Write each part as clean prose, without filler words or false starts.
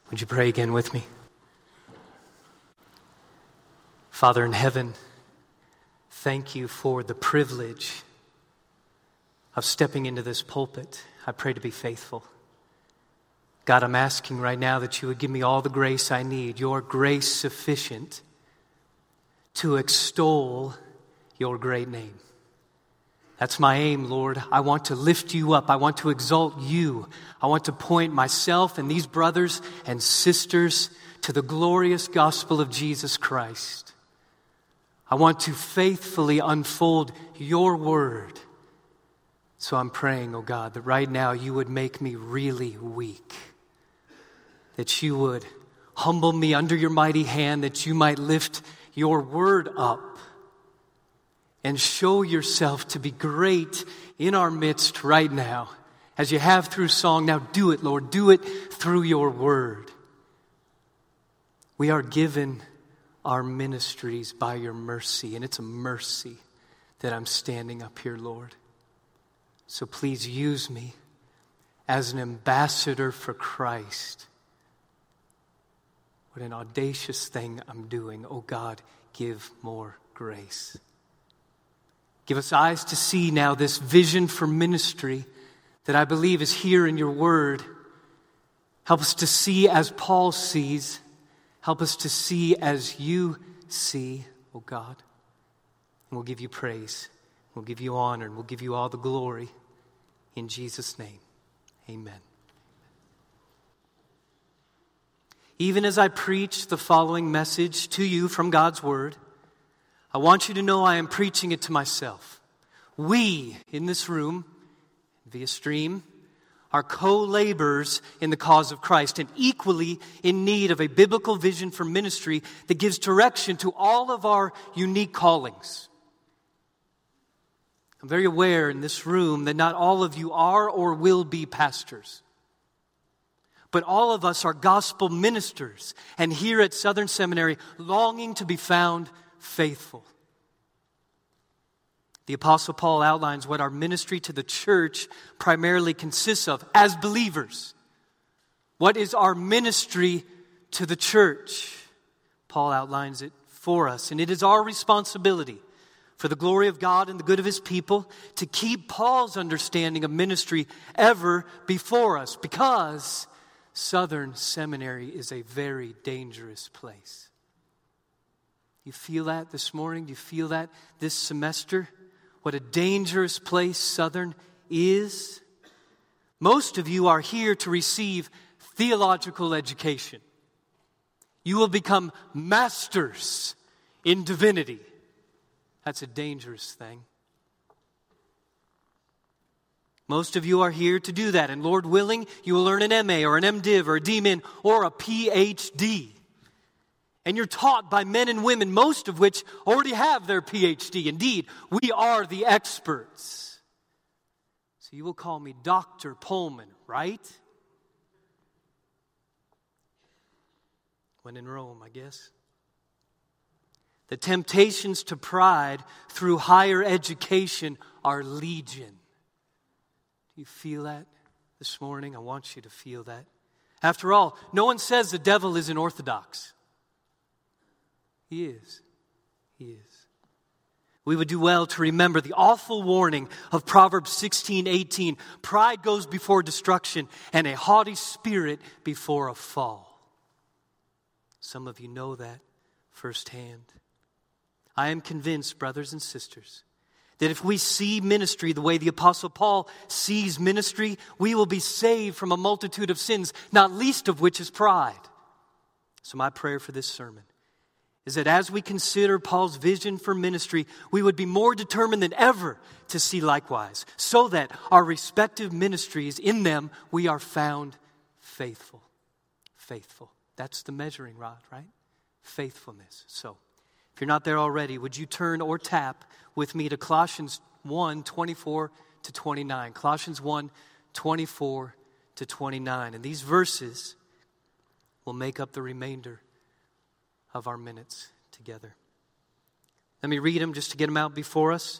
Would you pray again with me? Father in heaven, thank you for the privilege of stepping into this pulpit. I pray to be faithful. God, I'm asking right now that you would give me all the grace I need, your grace sufficient to extol your great name. That's my aim, Lord. I want to lift you up. I want to exalt you. I want to point myself and these brothers and sisters to the glorious gospel of Jesus Christ. I want to faithfully unfold your word. So I'm praying, oh God, that right now you would make me really weak. That you would humble me under your mighty hand, that you might lift your word up and show yourself to be great in our midst right now. As you have through song, now do it, Lord. Do it through your word. We are given our ministries by your mercy, and it's a mercy that I'm standing up here, Lord. So please use me as an ambassador for Christ. What an audacious thing I'm doing. Oh God, give more grace. Give us eyes to see now this vision for ministry that I believe is here in your word. Help us to see as Paul sees. Help us to see as you see, oh God. And we'll give you praise. We'll give you honor. And we'll give you all the glory. In Jesus' name, amen. Even as I preach the following message to you from God's word, I want you to know I am preaching it to myself. We in this room, via stream, are co-laborers in the cause of Christ and equally in need of a biblical vision for ministry that gives direction to all of our unique callings. I'm very aware in this room that not all of you are or will be pastors. But all of us are gospel ministers, and here at Southern Seminary, longing to be found faithful. The Apostle Paul outlines what our ministry to the church primarily consists of as believers. What is our ministry to the church? Paul outlines it for us, and it is our responsibility for the glory of God and the good of His people to keep Paul's understanding of ministry ever before us, because Southern Seminary is a very dangerous place. You feel that this morning? Do you feel that this semester? What a dangerous place Southern is. Most of you are here to receive theological education. You will become masters in divinity. That's a dangerous thing. Most of you are here to do that, and Lord willing, you will earn an MA or an MDiv or a DMin or a PhD. And you're taught by men and women, most of which already have their PhD. Indeed, we are the experts. So you will call me Dr. Pullman, right? When in Rome, I guess. The temptations to pride through higher education are legion. Do you feel that this morning? I want you to feel that. After all, no one says the devil isn't orthodox. He is. He is. We would do well to remember the awful warning of Proverbs 16:18. Pride goes before destruction, and a haughty spirit before a fall. Some of you know that firsthand. I am convinced, brothers and sisters, that if we see ministry the way the Apostle Paul sees ministry, we will be saved from a multitude of sins, not least of which is pride. So my prayer for this sermon is that as we consider Paul's vision for ministry, we would be more determined than ever to see likewise, so that our respective ministries, in them, we are found faithful. Faithful. That's the measuring rod, right? Faithfulness. So, if you're not there already, would you turn or tap with me to Colossians 1:24-29. Colossians 1:24-29. And these verses will make up the remainder of our minutes together. Let me read them just to get them out before us.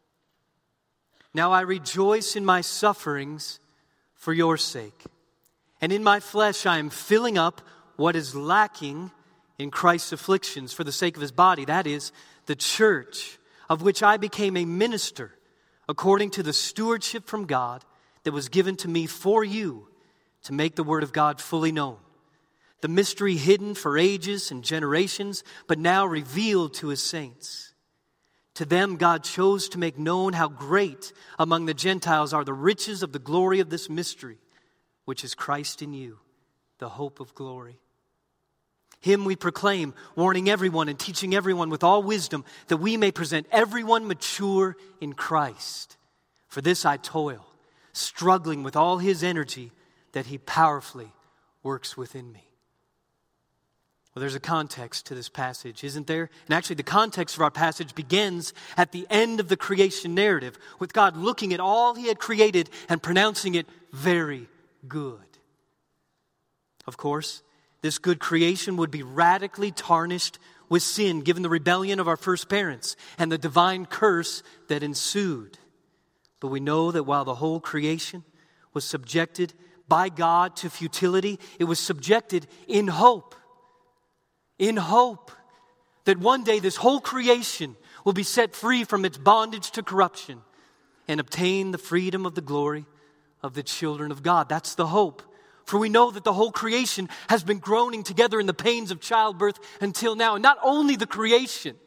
Now I rejoice in my sufferings for your sake, And in my flesh I am filling up what is lacking in Christ's afflictions for the sake of his body, that is, the church, of which I became a minister, according to the stewardship from God that was given to me for you to make the word of God fully known. The mystery hidden for ages and generations, but now revealed to his saints. To them God chose to make known how great among the Gentiles are the riches of the glory of this mystery, which is Christ in you, the hope of glory. Him we proclaim, warning everyone and teaching everyone with all wisdom, that we may present everyone mature in Christ. For this I toil, struggling with all his energy that he powerfully works within me. Well, there's a context to this passage, isn't there? And actually, the context of our passage begins at the end of the creation narrative, with God looking at all he had created and pronouncing it very good. Of course, this good creation would be radically tarnished with sin, given the rebellion of our first parents and the divine curse that ensued. But we know that while the whole creation was subjected by God to futility, it was subjected in hope. In hope that one day this whole creation will be set free from its bondage to corruption and obtain the freedom of the glory of the children of God. That's the hope. For we know that the whole creation has been groaning together in the pains of childbirth until now. And not only the creation,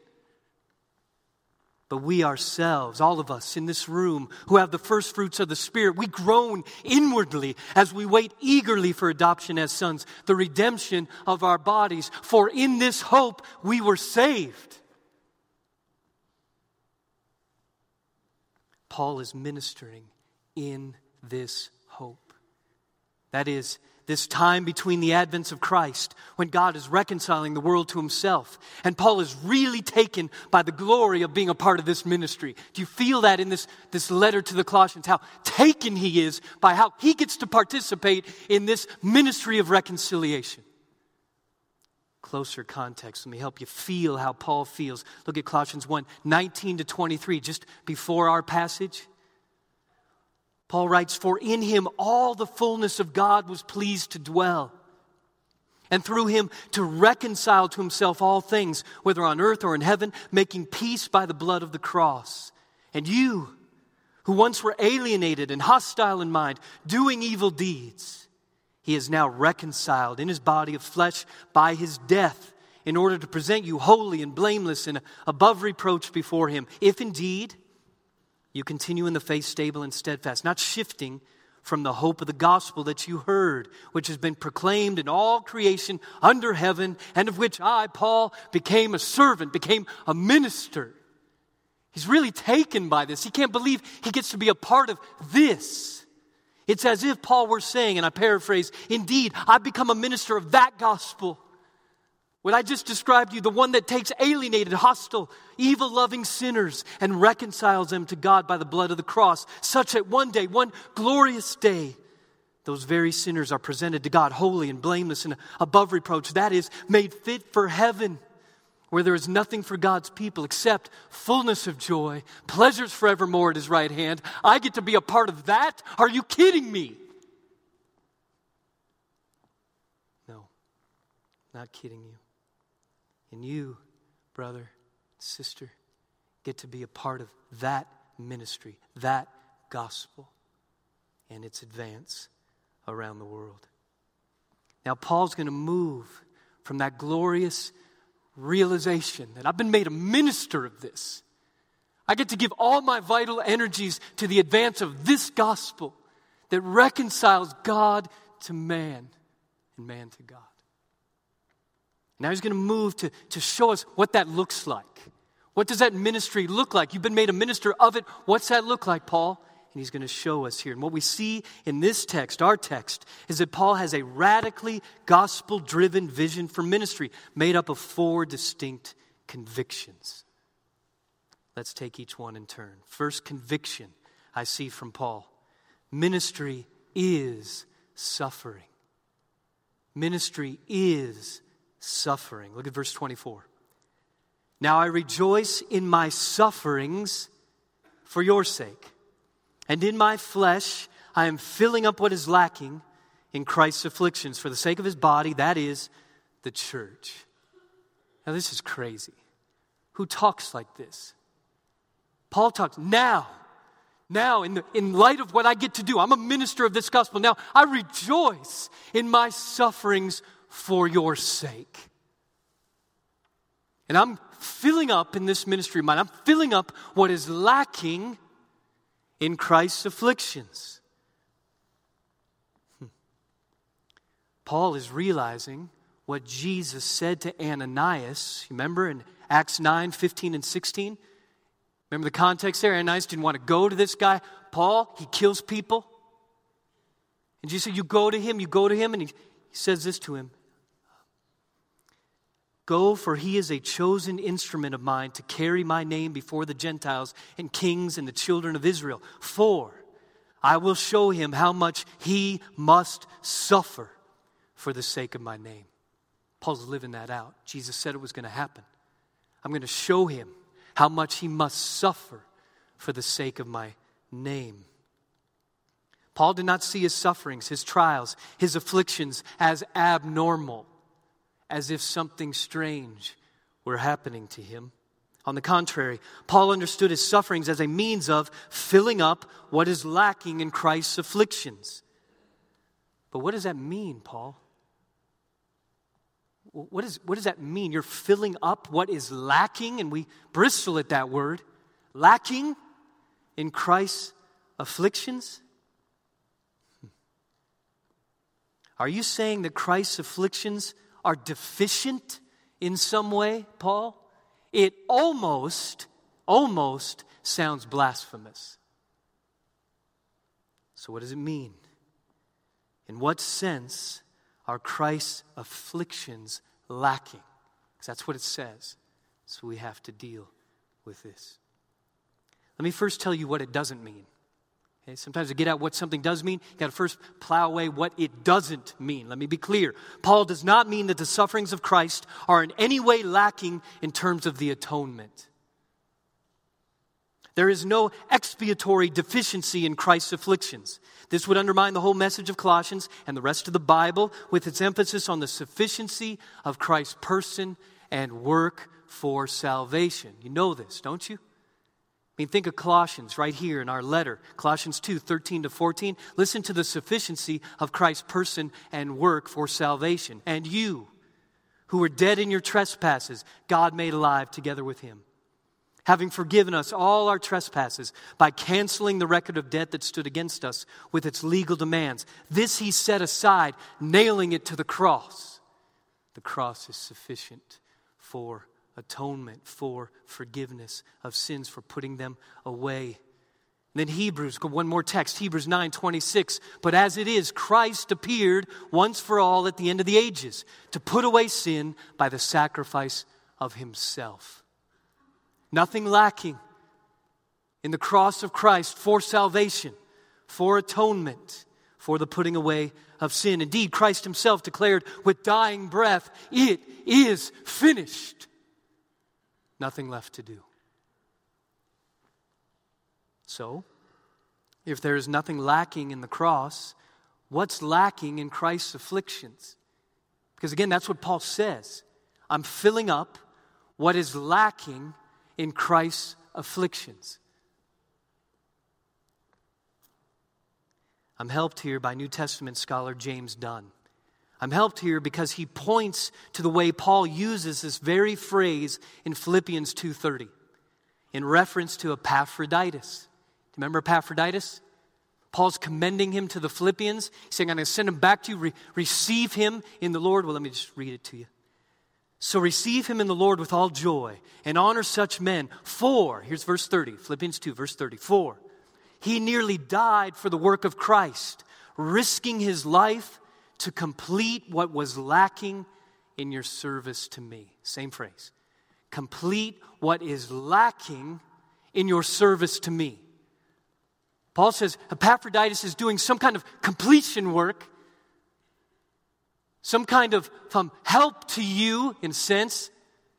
but we ourselves, all of us in this room who have the first fruits of the Spirit, we groan inwardly as we wait eagerly for adoption as sons, the redemption of our bodies. For in this hope we were saved. Paul is ministering in this hope. That is, this time between the advents of Christ, when God is reconciling the world to himself. And Paul is really taken by the glory of being a part of this ministry. Do you feel that in this letter to the Colossians? How taken he is by how he gets to participate in this ministry of reconciliation. Closer context. Let me help you feel how Paul feels. Look at Colossians 1:19-23, just before our passage. Paul writes, "For in him all the fullness of God was pleased to dwell, and through him to reconcile to himself all things, whether on earth or in heaven, making peace by the blood of the cross. And you, who once were alienated and hostile in mind, doing evil deeds, he is now reconciled in his body of flesh by his death, in order to present you holy and blameless and above reproach before him. If indeed you continue in the faith, stable and steadfast, not shifting from the hope of the gospel that you heard, which has been proclaimed in all creation under heaven, and of which I, Paul, became a servant, became a minister." He's really taken by this. He can't believe he gets to be a part of this. It's as if Paul were saying, and I paraphrase, "Indeed, I've become a minister of that gospel. What I just described to you, the one that takes alienated, hostile, evil-loving sinners and reconciles them to God by the blood of the cross, such that one day, one glorious day, those very sinners are presented to God holy and blameless and above reproach. That is, made fit for heaven, where there is nothing for God's people except fullness of joy, pleasures forevermore at his right hand. I get to be a part of that? Are you kidding me?" No, not kidding you. And you, brother, sister, get to be a part of that ministry, that gospel, and its advance around the world. Now, Paul's going to move from that glorious realization that I've been made a minister of this. I get to give all my vital energies to the advance of this gospel that reconciles God to man and man to God. Now he's going to move to show us what that looks like. What does that ministry look like? You've been made a minister of it. What's that look like, Paul? And he's going to show us here. And what we see in this text, our text, is that Paul has a radically gospel-driven vision for ministry made up of 4 distinct convictions. Let's take each one in turn. First conviction I see from Paul: ministry is suffering. Ministry is suffering. Look at verse 24. "Now I rejoice in my sufferings for your sake. And in my flesh I am filling up what is lacking in Christ's afflictions for the sake of his body, that is, the church. Now this is crazy. Who talks like this? Paul talks now, in light of what I get to do, I'm a minister of this gospel. Now, I rejoice in my sufferings for your sake. And I'm filling up in this ministry of mine, I'm filling up what is lacking in Christ's afflictions. Paul is realizing what Jesus said to Ananias. Remember in Acts 9, 15 and 16? Remember the context there? Ananias didn't want to go to this guy. Paul, he kills people. And Jesus said, you go to him, and he says this to him. Go, for he is a chosen instrument of mine to carry my name before the Gentiles and kings and the children of Israel. For I will show him how much he must suffer for the sake of my name. Paul's living that out. Jesus said it was going to happen. I'm going to show him how much he must suffer for the sake of my name. Paul did not see his sufferings, his trials, his afflictions as abnormal, as if something strange were happening to him. On the contrary, Paul understood his sufferings as a means of filling up what is lacking in Christ's afflictions. But what does that mean, Paul? What does that mean? You're filling up what is lacking, and we bristle at that word. Lacking in Christ's afflictions? Are you saying that Christ's afflictions are deficient in some way, Paul? It almost sounds blasphemous. So what does it mean? In what sense are Christ's afflictions lacking? Because that's what it says. So we have to deal with this. Let me first tell you what it doesn't mean. Okay, sometimes to get at what something does mean, you got to first plow away what it doesn't mean. Let me be clear. Paul does not mean that the sufferings of Christ are in any way lacking in terms of the atonement. There is no expiatory deficiency in Christ's afflictions. This would undermine the whole message of Colossians and the rest of the Bible with its emphasis on the sufficiency of Christ's person and work for salvation. You know this, don't you? I mean, think of Colossians right here in our letter, Colossians 2, 13 to 14. Listen to the sufficiency of Christ's person and work for salvation. And you, who were dead in your trespasses, God made alive together with him, having forgiven us all our trespasses by canceling the record of debt that stood against us with its legal demands. This he set aside, nailing it to the cross. The cross is sufficient for atonement, for forgiveness of sins, for putting them away. And then Hebrews, go one more text, Hebrews 9:26. But as it is, Christ appeared once for all at the end of the ages to put away sin by the sacrifice of himself. Nothing lacking in the cross of Christ for salvation, for atonement, for the putting away of sin. Indeed, Christ himself declared with dying breath, it is finished. Nothing left to do. So, if there is nothing lacking in the cross, what's lacking in Christ's afflictions? Because again, that's what Paul says. I'm filling up what is lacking in Christ's afflictions. I'm helped here by New Testament scholar James Dunn. I'm helped here because he points to the way Paul uses this very phrase in Philippians 2:30 in reference to Epaphroditus. Do you remember Epaphroditus? Paul's commending him to the Philippians. He's saying, I'm going to send him back to you. Receive him in the Lord. Well, let me just read it to you. So receive him in the Lord with all joy and honor such men. For, here's verse 30, Philippians 2, verse 30. For he nearly died for the work of Christ, risking his life to complete what was lacking in your service to me. Same phrase. Complete what is lacking in your service to me. Paul says Epaphroditus is doing some kind of completion work, some kind of help to you in a sense.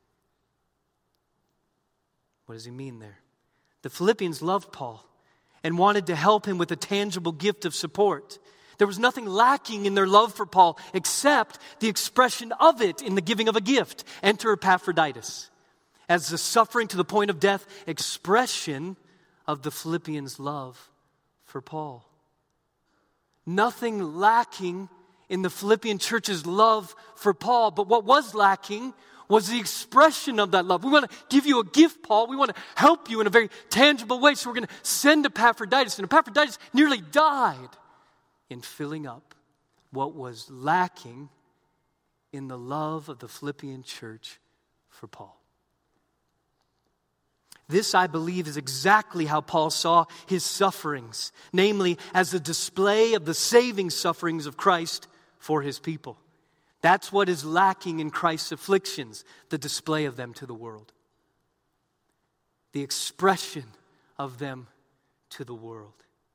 What does he mean there? The Philippians loved Paul and wanted to help him with a tangible gift of support. There was nothing lacking in their love for Paul except the expression of it in the giving of a gift. Enter Epaphroditus. As the suffering to the point of death expression of the Philippians' love for Paul. Nothing lacking in the Philippian church's love for Paul, but what was lacking was the expression of that love. We want to give you a gift, Paul. We want to help you in a very tangible way, so we're going to send Epaphroditus. And Epaphroditus nearly died in filling up what was lacking in the love of the Philippian church for Paul. This, I believe, is exactly how Paul saw his sufferings, namely as a display of the saving sufferings of Christ for his people. That's what is lacking in Christ's afflictions, the display of them to the world. The expression of them to the world.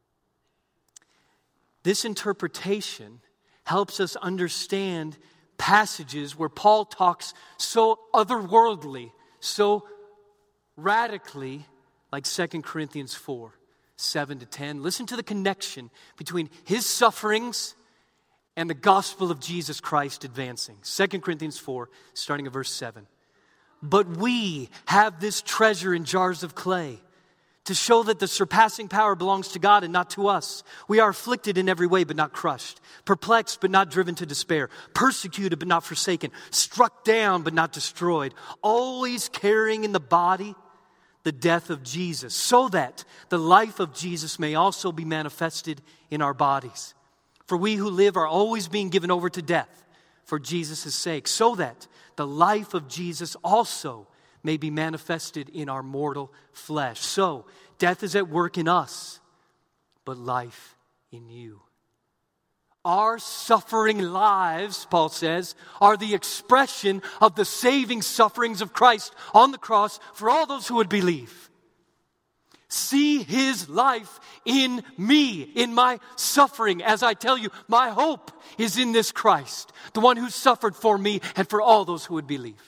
This interpretation helps us understand passages where Paul talks so otherworldly, so radically, like 2 Corinthians 4, 7-10. Listen to the connection between his sufferings and the gospel of Jesus Christ advancing. 2 Corinthians 4, starting at verse 7. But we have this treasure in jars of clay, to show that the surpassing power belongs to God and not to us. We are afflicted in every way, but not crushed. Perplexed, but not driven to despair. Persecuted, but not forsaken. Struck down, but not destroyed. Always carrying in the body the death of Jesus, so that the life of Jesus may also be manifested in our bodies. For we who live are always being given over to death for Jesus' sake, so that the life of Jesus also may be manifested in our mortal flesh. So, death is at work in us, but life in you. Our suffering lives, Paul says, are the expression of the saving sufferings of Christ on the cross for all those who would believe. See his life in me, in my suffering. As I tell you, my hope is in this Christ, the one who suffered for me and for all those who would believe.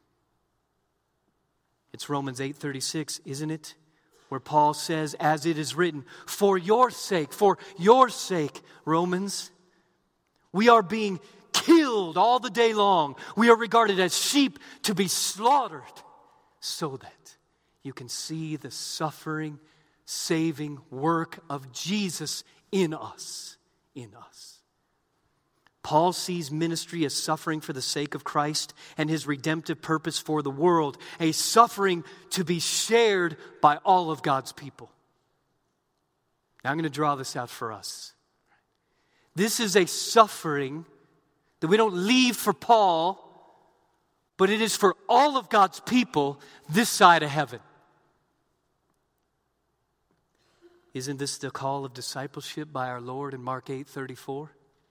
It's Romans 8:36, isn't it? Where Paul says, as it is written, for your sake, Romans, we are being killed all the day long. We are regarded as sheep to be slaughtered, so that you can see the suffering, saving work of Jesus in us. Paul sees ministry as suffering for the sake of Christ and his redemptive purpose for the world, a suffering to be shared by all of God's people. Now I'm going to draw this out for us. This is a suffering that we don't leave for Paul, but it is for all of God's people this side of heaven. Isn't this the call of discipleship by our Lord in Mark 8:34?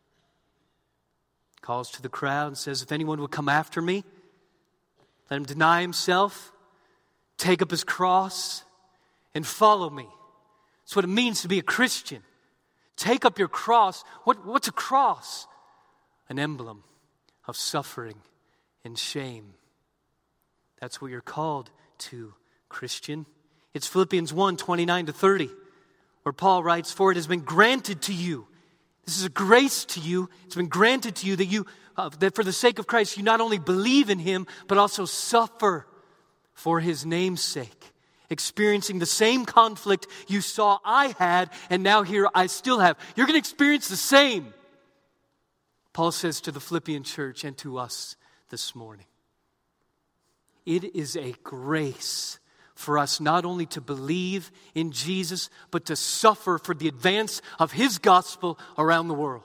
Calls to the crowd and says, if anyone would come after me, let him deny himself, take up his cross, and follow me. That's what it means to be a Christian. Take up your cross. What's a cross? An emblem of suffering and shame. That's what you're called to, Christian. It's Philippians 1:29-30, where Paul writes, for it has been granted to you. This is a grace to you. It's been granted to you that for the sake of Christ, you not only believe in him, but also suffer for his name's sake, experiencing the same conflict you saw I had, and now here I still have. You're going to experience the same, Paul says to the Philippian church and to us this morning. It is a grace for us not only to believe in Jesus, but to suffer for the advance of his gospel around the world.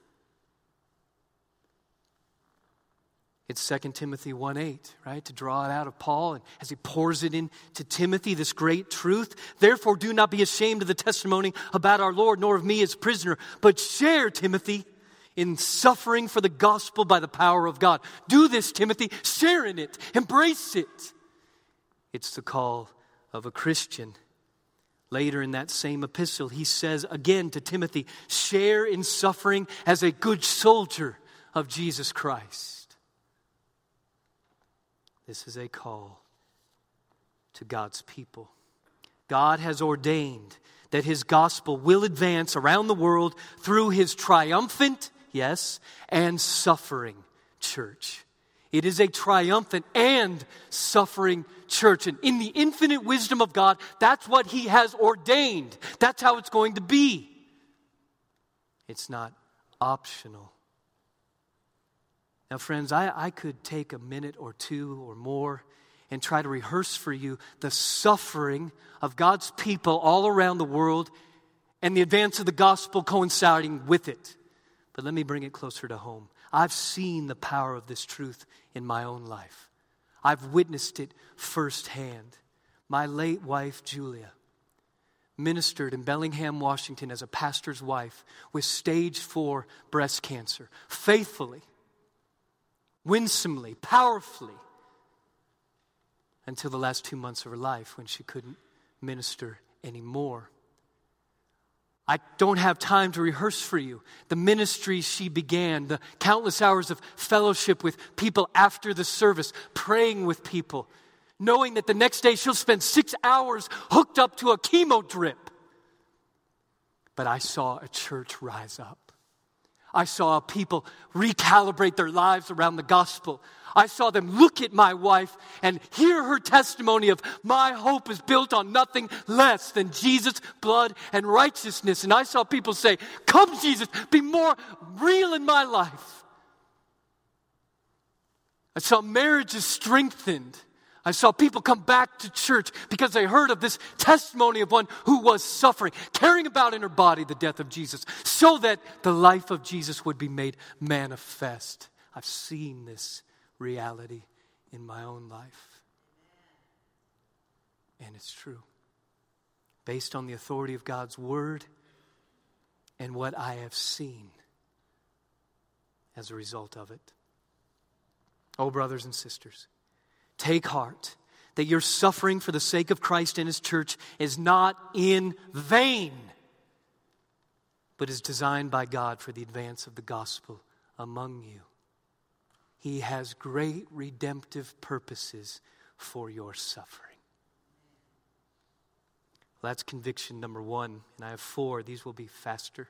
It's 2 Timothy 1:8, right? To draw it out of Paul, and as he pours it into Timothy, this great truth. Therefore, do not be ashamed of the testimony about our Lord, nor of me as prisoner, but share, Timothy, in suffering for the gospel by the power of God. Do this, Timothy. Share in it. Embrace it. It's the call of a Christian. Later in that same epistle, he says again to Timothy, share in suffering as a good soldier of Jesus Christ. This is a call to God's people. God has ordained that his gospel will advance around the world through his triumphant, yes, and suffering church. It is a triumphant and suffering church. And in the infinite wisdom of God, that's what he has ordained. That's how it's going to be. It's not optional. Now, friends, I could take a minute or two or more and try to rehearse for you the suffering of God's people all around the world and the advance of the gospel coinciding with it. But let me bring it closer to home. I've seen the power of this truth in my own life. I've witnessed it firsthand. My late wife, Julia, ministered in Bellingham, Washington as a pastor's wife with stage 4 breast cancer, faithfully, winsomely, powerfully, until the last 2 months of her life when she couldn't minister anymore. I don't have time to rehearse for you the ministry she began, the countless hours of fellowship with people after the service, praying with people, knowing that the next day she'll spend 6 hours hooked up to a chemo drip. But I saw a church rise up. I saw people recalibrate their lives around the gospel. I saw them look at my wife and hear her testimony of my hope is built on nothing less than Jesus' blood and righteousness. And I saw people say, "Come, Jesus, be more real in my life." I saw marriages strengthened. I saw people come back to church because they heard of this testimony of one who was suffering, carrying about in her body the death of Jesus, so that the life of Jesus would be made manifest. I've seen this reality in my own life. And it's true. Based on the authority of God's word and what I have seen as a result of it. Oh, brothers and sisters, take heart that your suffering for the sake of Christ and his church is not in vain, but is designed by God for the advance of the gospel among you. He has great redemptive purposes for your suffering. Well, that's conviction number 1, and I have 4. These will be faster.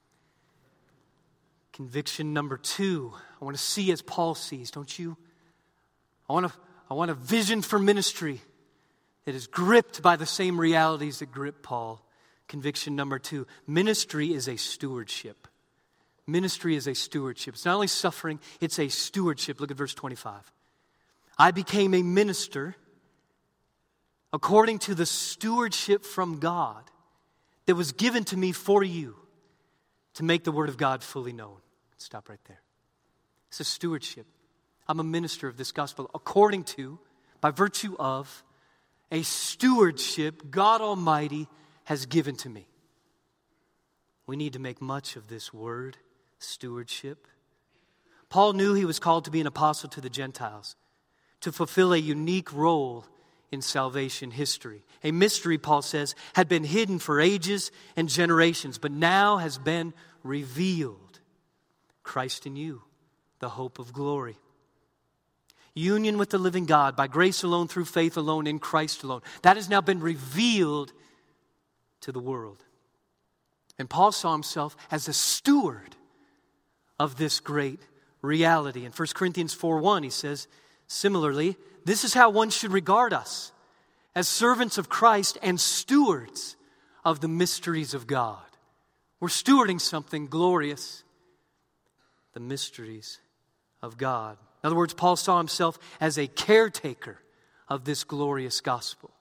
Conviction number 2, I want to see as Paul sees, don't you? I want a vision for ministry that is gripped by the same realities that grip Paul. Conviction number 2, ministry is a stewardship. Ministry is a stewardship. It's not only suffering, it's a stewardship. Look at verse 25. I became a minister according to the stewardship from God that was given to me for you to make the word of God fully known. Stop right there. It's a stewardship. I'm a minister of this gospel according to, by virtue of, a stewardship God Almighty has given to me. We need to make much of this word, stewardship. Paul knew he was called to be an apostle to the Gentiles, to fulfill a unique role in salvation history. A mystery, Paul says, had been hidden for ages and generations, but now has been revealed. Christ in you, the hope of glory. Union with the living God by grace alone, through faith alone, in Christ alone. That has now been revealed to the world. And Paul saw himself as a steward of this great reality. In 1 Corinthians 4:1, he says, similarly, this is how one should regard us, as servants of Christ and stewards of the mysteries of God. We're stewarding something glorious, the mysteries of God. In other words, Paul saw himself as a caretaker of this glorious gospel.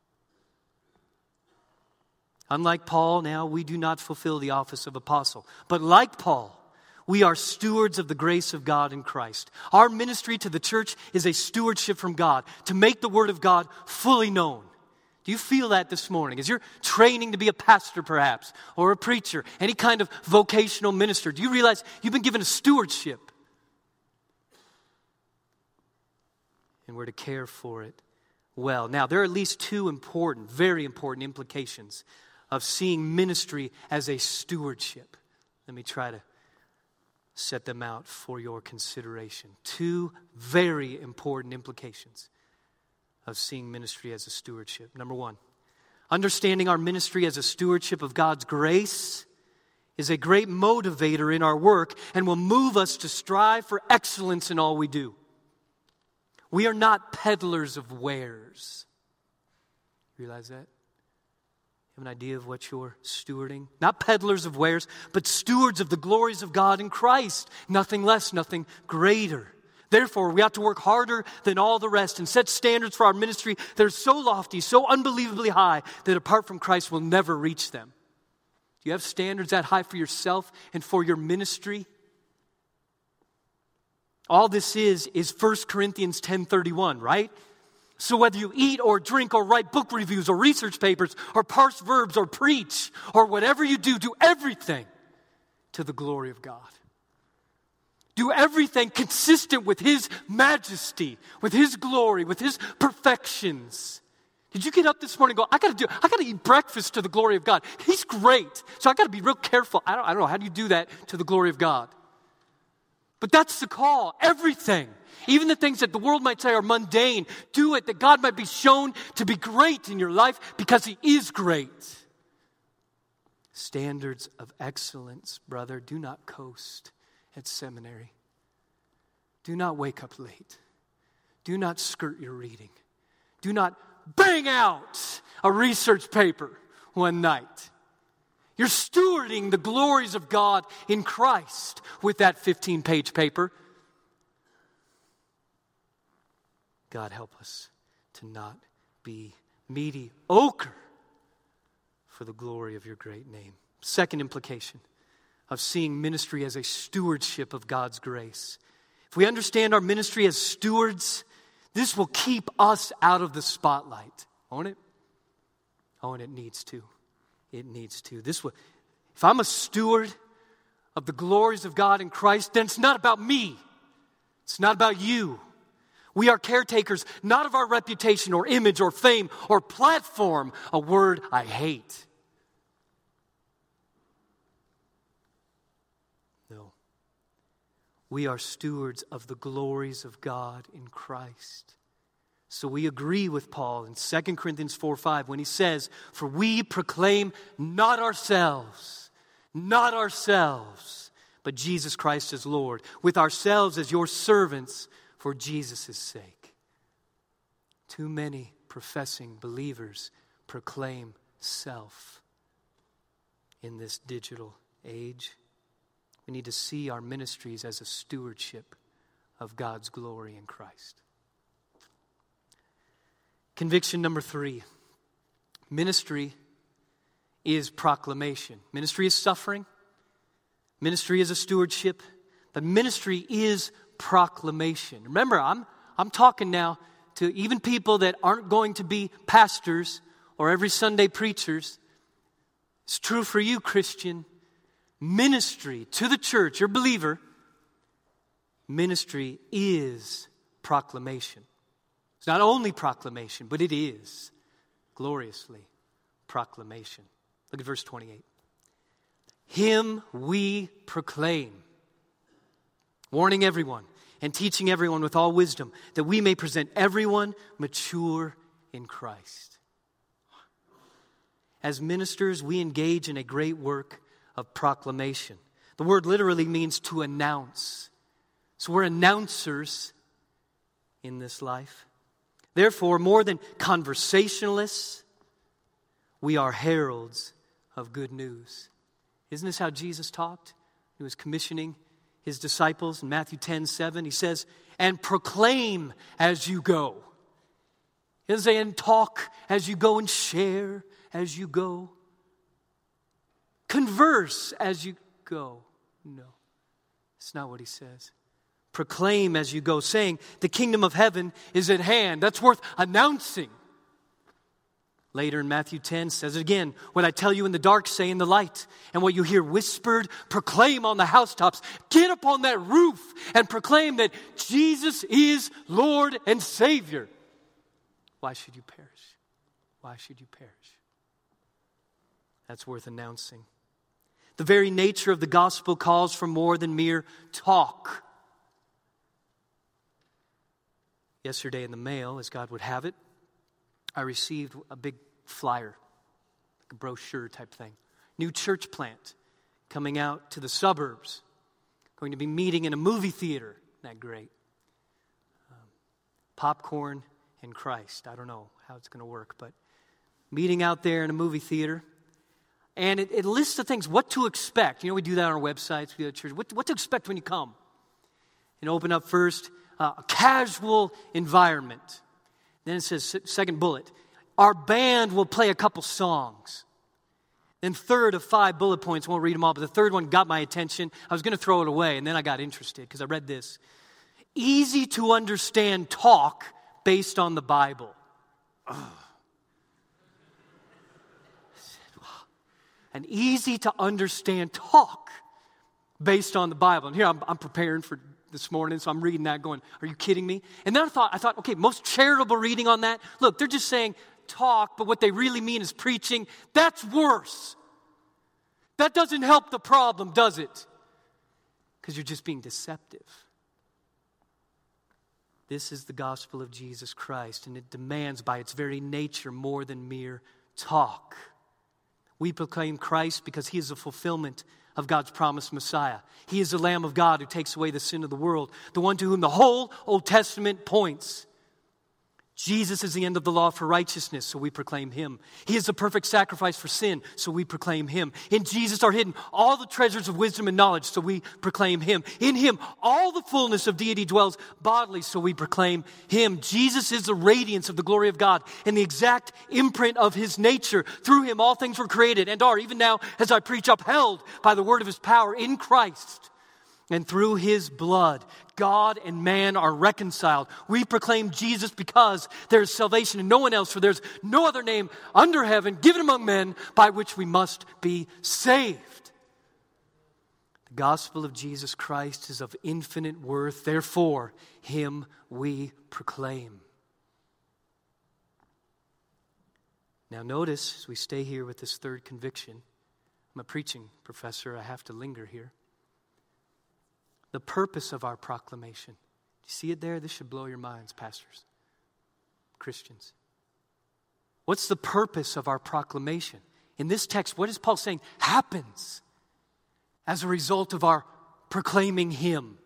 Unlike Paul, now we do not fulfill the office of apostle. But like Paul, we are stewards of the grace of God in Christ. Our ministry to the church is a stewardship from God to make the word of God fully known. Do you feel that this morning? As you're training to be a pastor perhaps, or a preacher, any kind of vocational minister, do you realize you've been given a stewardship? And we're to care for it well. Now, there are at least 2 important, very important implications of seeing ministry as a stewardship. Let me try to set them out for your consideration. 2 very important implications of seeing ministry as a stewardship. Number 1, Understanding our ministry as a stewardship of God's grace is a great motivator in our work and will move us to strive for excellence in all we do. We are not peddlers of wares. Realize that? You have an idea of what you're stewarding? Not peddlers of wares, but stewards of the glories of God in Christ. Nothing less, nothing greater. Therefore, we ought to work harder than all the rest and set standards for our ministry that are so lofty, so unbelievably high, that apart from Christ we'll never reach them. Do you have standards that high for yourself and for your ministry? All this is 1 Corinthians 10:31, right? So whether you eat or drink or write book reviews or research papers or parse verbs or preach or whatever you do, do everything to the glory of God. Do everything consistent with His majesty, with His glory, with His perfections. Did you get up this morning and go, I got to eat breakfast to the glory of God. He's great, so I got to be real careful. I don't know, how do you do that to the glory of God? But that's the call, everything. Even the things that the world might say are mundane, do it that God might be shown to be great in your life because He is great. Standards of excellence, brother, do not coast at seminary. Do not wake up late. Do not skirt your reading. Do not bang out a research paper one night. You're stewarding the glories of God in Christ with that 15-page paper. God, help us to not be mediocre for the glory of your great name. Second implication of seeing ministry as a stewardship of God's grace. If we understand our ministry as stewards, this will keep us out of the spotlight. Won't it? Oh, and it needs to. It needs to. If I'm a steward of the glories of God in Christ, then it's not about me. It's not about you. We are caretakers, not of our reputation or image or fame or platform, a word I hate. No. We are stewards of the glories of God in Christ. So we agree with Paul in 2 Corinthians 4:5 when he says, "For we proclaim not ourselves, but Jesus Christ as Lord, with ourselves as your servants for Jesus' sake." Too many professing believers proclaim self in this digital age. We need to see our ministries as a stewardship of God's glory in Christ. Conviction number 3. Ministry is proclamation. Ministry is suffering. Ministry is a stewardship. But ministry is proclamation. Remember, I'm talking now to even people that aren't going to be pastors or every Sunday preachers. It's true for you, Christian. Ministry to the church, your believer, ministry is proclamation. It's not only proclamation, but it is gloriously proclamation. Look at verse 28. Him we proclaim, warning everyone and teaching everyone with all wisdom, that we may present everyone mature in Christ. As ministers, we engage in a great work of proclamation. The word literally means to announce. So we're announcers in this life. Therefore, more than conversationalists, we are heralds of good news. Isn't this how Jesus talked? He was commissioning His disciples in Matthew 10:7. He says, "And proclaim as you go." He doesn't say, "And talk as you go and share as you go. Converse as you go." No, it's not what He says. Proclaim as you go, saying the kingdom of heaven is at hand. That's worth announcing. Later in Matthew 10 says it again, "What I tell you in the dark, say in the light. And what you hear whispered, proclaim on the housetops. Get up on that roof and proclaim that Jesus is Lord and Savior." Why should you perish? Why should you perish? That's worth announcing. The very nature of the gospel calls for more than mere talk. Yesterday in the mail, as God would have it, I received a big flyer. like a brochure type thing. New church plant coming out to the suburbs. Going to be meeting in a movie theater. Isn't that great? Popcorn and Christ. I don't know how it's going to work, but meeting out there in a movie theater. And it lists the things, what to expect. You know, we do that on our websites, we do that at church. What to expect when you come. And open up first, a casual environment. Then it says, second bullet, our band will play a couple songs. Then third of 5 bullet points, I won't read them all, but the third one got my attention. I was going to throw it away, and then I got interested because I read this. Easy to understand talk based on the Bible. Ugh. An easy to understand talk based on the Bible. And here I'm preparing for this morning, so I'm reading that going, are you kidding me? And then I thought, okay, most charitable reading on that. Look, they're just saying talk, but what they really mean is preaching. That's worse. That doesn't help the problem, does it? Because you're just being deceptive. This is the gospel of Jesus Christ, and it demands by its very nature more than mere talk. We proclaim Christ because He is the fulfillment of God's promised Messiah. He is the Lamb of God who takes away the sin of the world, the one to whom the whole Old Testament points. Jesus is the end of the law for righteousness, so we proclaim Him. He is the perfect sacrifice for sin, so we proclaim Him. In Jesus are hidden all the treasures of wisdom and knowledge, so we proclaim Him. In Him all the fullness of deity dwells bodily, so we proclaim Him. Jesus is the radiance of the glory of God and the exact imprint of His nature. Through Him all things were created and are, even now as I preach, upheld by the word of His power in Christ. And through His blood, God and man are reconciled. We proclaim Jesus because there is salvation in no one else, for there's no other name under heaven given among men by which we must be saved. The gospel of Jesus Christ is of infinite worth. Therefore, Him we proclaim. Now notice, as we stay here with this third conviction, I'm a preaching professor, I have to linger here. The purpose of our proclamation. You see it there? This should blow your minds, pastors, Christians. What's the purpose of our proclamation? In this text, what is Paul saying happens as a result of our proclaiming Him?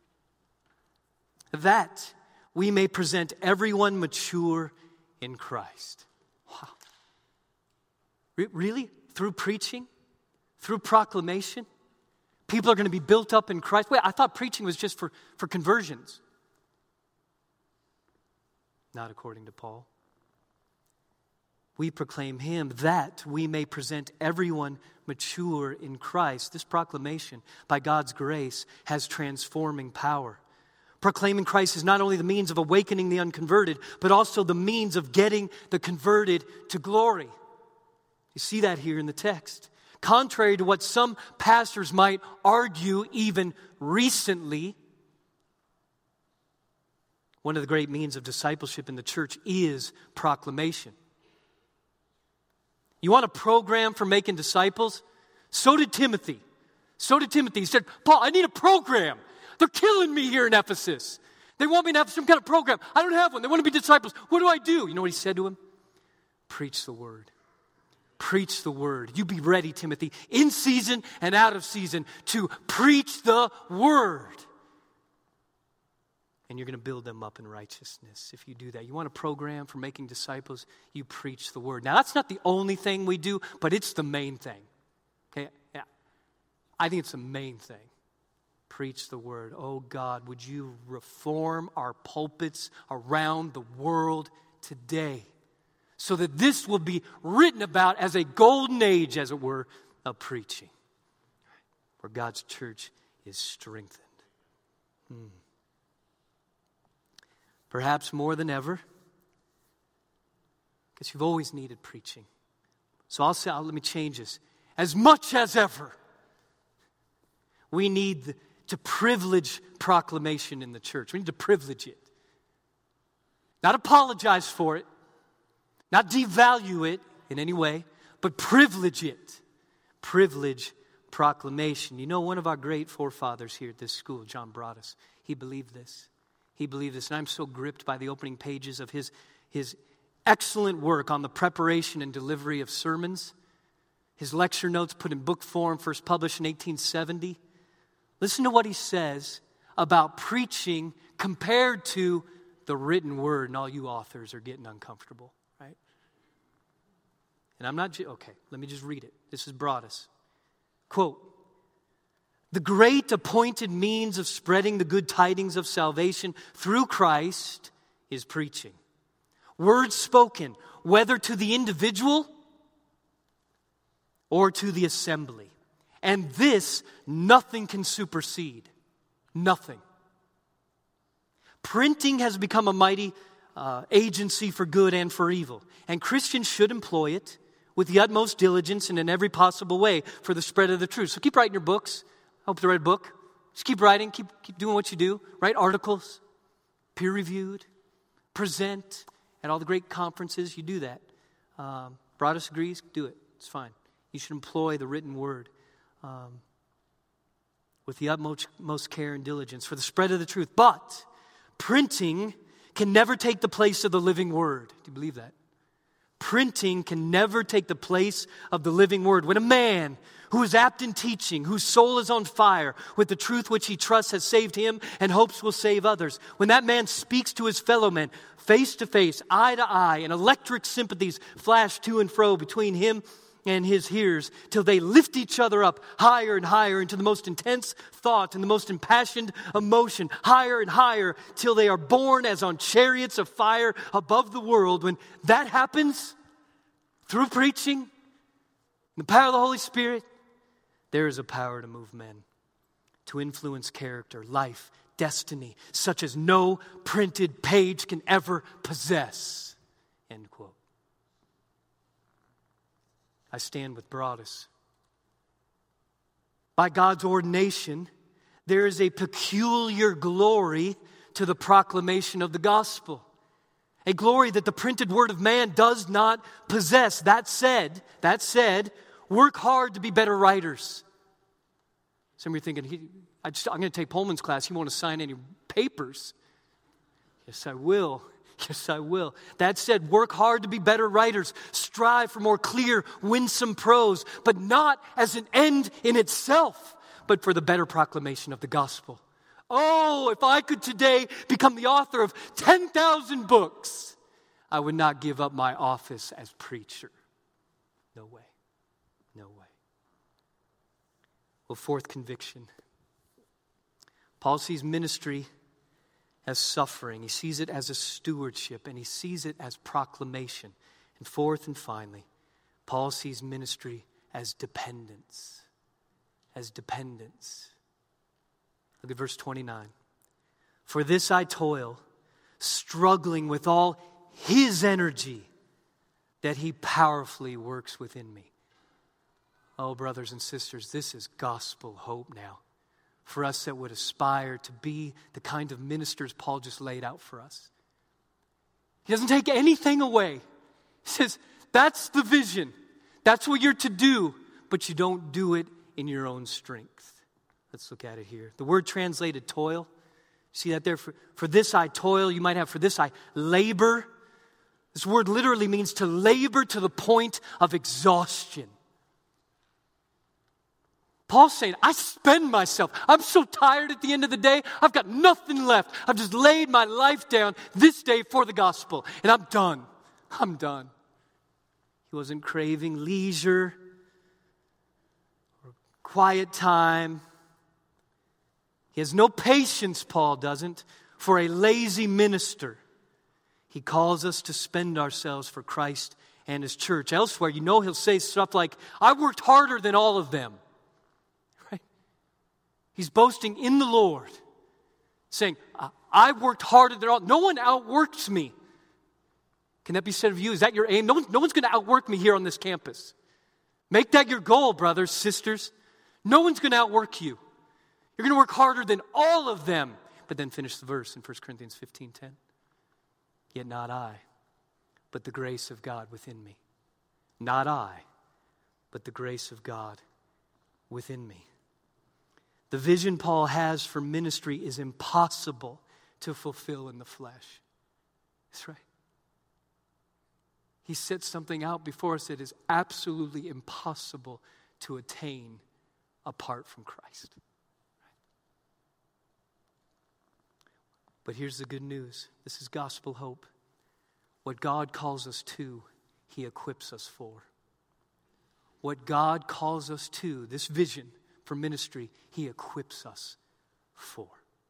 That we may present everyone mature in Christ. Wow. Really? Through preaching? Through proclamation? People are going to be built up in Christ. Wait, I thought preaching was just for conversions. Not according to Paul. We proclaim Him that we may present everyone mature in Christ. This proclamation, by God's grace, has transforming power. Proclaiming Christ is not only the means of awakening the unconverted, but also the means of getting the converted to glory. You see that here in the text. Contrary to what some pastors might argue even recently, one of the great means of discipleship in the church is proclamation. You want a program for making disciples? So did Timothy. He said, Paul, I need a program. They're killing me here in Ephesus. They want me to have some kind of program. I don't have one. They want to be disciples. What do I do? You know what he said to him? Preach the word. Preach the word. You be ready, Timothy, in season and out of season to preach the word. And you're going to build them up in righteousness if you do that. You want a program for making disciples? You preach the word. Now, that's not the only thing we do, but it's the main thing. Okay? Yeah. I think it's the main thing. Preach the word. Oh, God, would you reform our pulpits around the world today, so that this will be written about as a golden age, as it were, of preaching, where God's church is strengthened. Perhaps more than ever, because you've always needed preaching. So let me change this. As much as ever, we need to privilege proclamation in the church. We need to privilege it. Not apologize for it. Not devalue it in any way, but privilege it. Privilege proclamation. You know, one of our great forefathers here at this school, John Broadus, he believed this. And I'm so gripped by the opening pages of his excellent work on the preparation and delivery of sermons. His lecture notes put in book form, first published in 1870. Listen to what he says about preaching compared to the written word. And all you authors are getting uncomfortable, right? And I'm not, okay, let me just read it. This is Broadus. Quote, "The great appointed means of spreading the good tidings of salvation through Christ is preaching. Words spoken, whether to the individual or to the assembly. And this, nothing can supersede. Nothing. Printing has become a mighty agency for good and for evil. And Christians should employ it with the utmost diligence and in every possible way for the spread of the truth." So keep writing your books. I hope you write a book. Just keep writing. Keep doing what you do. Write articles. Peer-reviewed. Present at all the great conferences. You do that. Broadus agrees. Do it. It's fine. You should employ the written word with the utmost care and diligence for the spread of the truth. But printing can never take the place of the living word. Do you believe that? Printing can never take the place of the living word. When a man who is apt in teaching, whose soul is on fire with the truth which he trusts has saved him and hopes will save others, when that man speaks to his fellow men face to face, eye to eye, and electric sympathies flash to and fro between him and his hearers till they lift each other up higher and higher into the most intense thought and the most impassioned emotion, higher and higher till they are borne as on chariots of fire above the world. When that happens through preaching, the power of the Holy Spirit, there is a power to move men, to influence character, life, destiny, such as no printed page can ever possess. End quote. I stand with Broadus. By God's ordination, there is a peculiar glory to the proclamation of the gospel. A glory that the printed word of man does not possess. That said, work hard to be better writers. Some of you are thinking, I'm going to take Pullman's class. He won't assign any papers. Yes, I will. Yes, I will. That said, work hard to be better writers. Strive for more clear, winsome prose, but not as an end in itself, but for the better proclamation of the gospel. Oh, if I could today become the author of 10,000 books, I would not give up my office as preacher. No way. No way. Well, fourth conviction. Paul sees ministry as suffering. He sees it as a stewardship, and he sees it as proclamation. And fourth and finally, Paul sees ministry as dependence. As dependence. Look at verse 29. "For this I toil, struggling with all his energy that he powerfully works within me." Oh, brothers and sisters, this is gospel hope now. For us that would aspire to be the kind of ministers Paul just laid out for us. He doesn't take anything away. He says, that's the vision. That's what you're to do, but you don't do it in your own strength. Let's look at it here. The word translated toil, see that there? For this I toil, you might have for this I labor. This word literally means to labor to the point of exhaustion. Paul's saying, I spend myself. I'm so tired at the end of the day. I've got nothing left. I've just laid my life down this day for the gospel. And I'm done. I'm done. He wasn't craving leisure or quiet time. He has no patience, Paul doesn't, for a lazy minister. He calls us to spend ourselves for Christ and His church. Elsewhere, he'll say stuff like, I worked harder than all of them. He's boasting in the Lord, saying, I worked harder than all. No one outworks me. Can that be said of you? Is that your aim? No one's going to outwork me here on this campus. Make that your goal, brothers, sisters. No one's going to outwork you. You're going to work harder than all of them. But then finish the verse in 1 Corinthians 15:10. Yet not I, but the grace of God within me. Not I, but the grace of God within me. The vision Paul has for ministry is impossible to fulfill in the flesh. That's right. He sets something out before us that is absolutely impossible to attain apart from Christ. But here's the good news. This is gospel hope. What God calls us to, He equips us for. What God calls us to, this vision for ministry, He equips us for.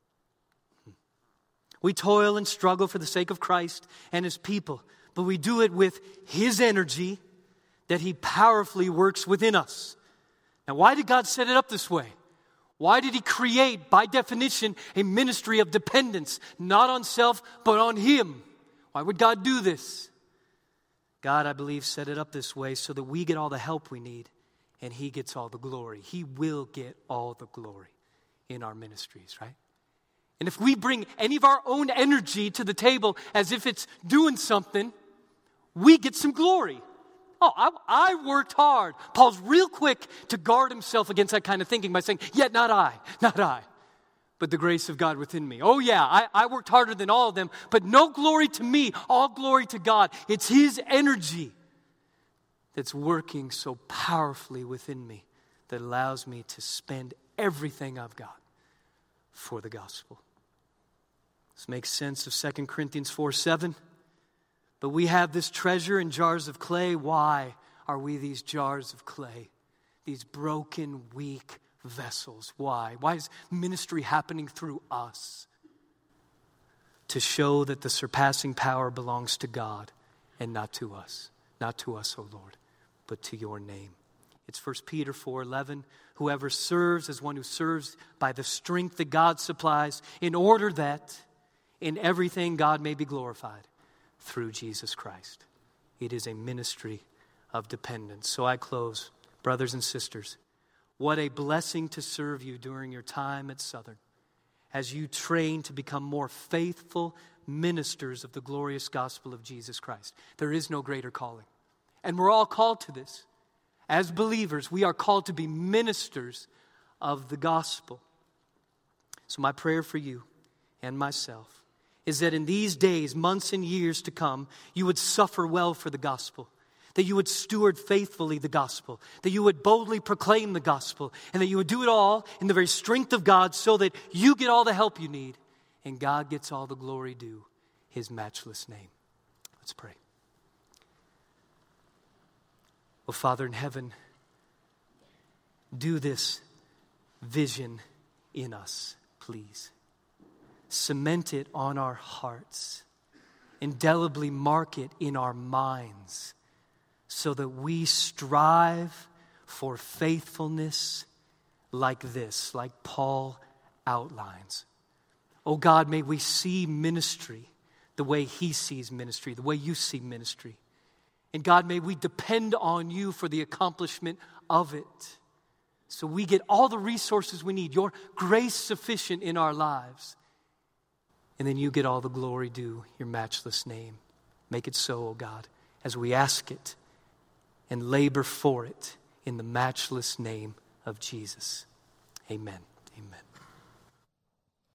We toil and struggle for the sake of Christ and His people, but we do it with His energy that He powerfully works within us. Now, why did God set it up this way? Why did He create, by definition, a ministry of dependence, not on self, but on Him? Why would God do this? God, I believe, set it up this way so that we get all the help we need and He gets all the glory. He will get all the glory in our ministries, right? And if we bring any of our own energy to the table as if it's doing something, we get some glory. Oh, I worked hard. Paul's real quick to guard himself against that kind of thinking by saying, yet not I, but the grace of God within me. Oh yeah, I worked harder than all of them, but no glory to me, all glory to God. It's His energy that's working so powerfully within me that allows me to spend everything I've got for the gospel. This makes sense of 2 Corinthians 4:7. But we have this treasure in jars of clay. Why are we these jars of clay? These broken, weak vessels. Why? Why is ministry happening through us? To show that the surpassing power belongs to God and not to us. Not to us, O Lord, but to your name. It's 1 Peter 4:11. Whoever serves as one who serves by the strength that God supplies, in order that in everything God may be glorified through Jesus Christ. It is a ministry of dependence. So I close, brothers and sisters, what a blessing to serve you during your time at Southern as you train to become more faithful ministers of the glorious gospel of Jesus Christ. There is no greater calling. And we're all called to this. As believers, we are called to be ministers of the gospel. So my prayer for you and myself is that in these days, months and years to come, you would suffer well for the gospel, that you would steward faithfully the gospel, that you would boldly proclaim the gospel, and that you would do it all in the very strength of God so that you get all the help you need and God gets all the glory due His matchless name. Let's pray. Well, Father in heaven, do this vision in us, please. Cement it on our hearts. Indelibly mark it in our minds so that we strive for faithfulness like this, like Paul outlines. Oh God, may we see ministry the way He sees ministry, the way You see ministry. And God, may we depend on You for the accomplishment of it. So we get all the resources we need, Your grace sufficient in our lives. And then You get all the glory due Your matchless name. Make it so, O God, as we ask it and labor for it in the matchless name of Jesus. Amen. Amen.